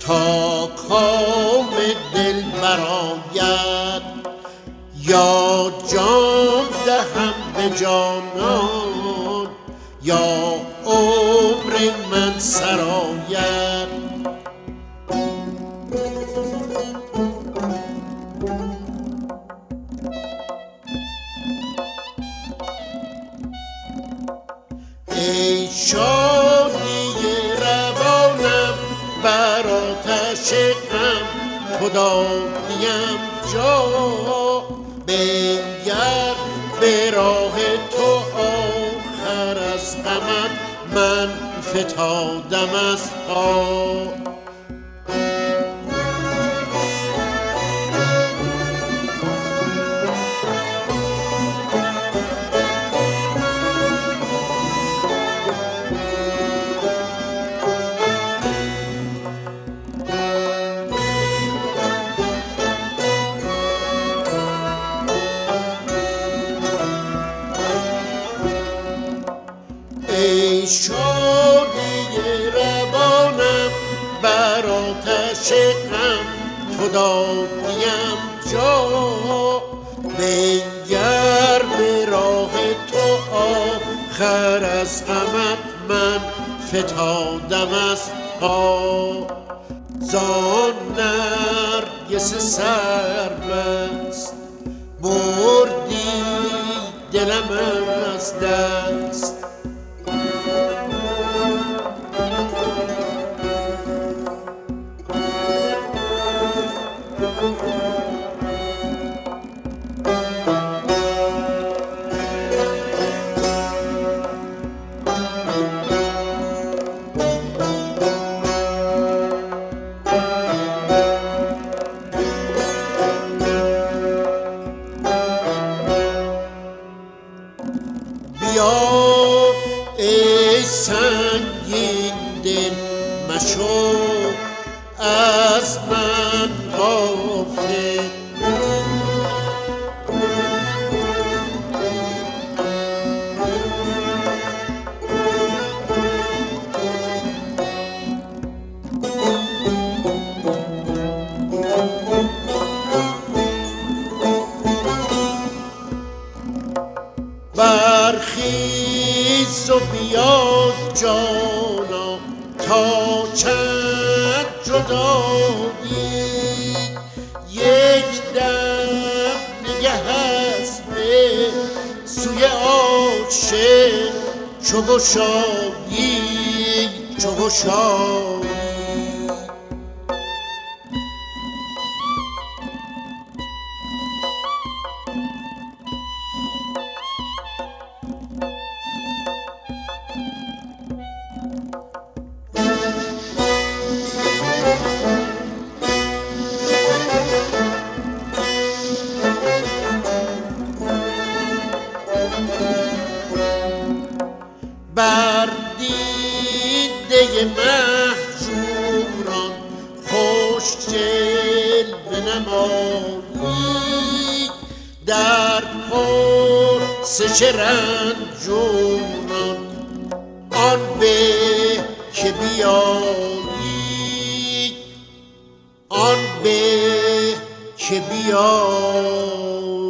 تا کام دل برآید، یا جان دهم به جانان یا عمر من سرآید. ای شادی روانم بر آتش غم تو دادیم جا، بنگر به راه تو آخر از غمت من فتادم از پا. ای شادی روانم بر آتش غم تو دادیم جا، بنگر به راه تو آخر از غمت من فتادم از پا. زان نرگس سرمست بردی دلم از دست، بیا ای سنگین دل مشو از من غافل، برخیز و بیا جانا تا چند جدایی، یک دم نگه از به سوی عاشق چو گشایی چو گشایی. بر دیده مهجوران خوش جلوه نمایی، در پرسش رنجوران آن به که بیایی، آن به که بیایی.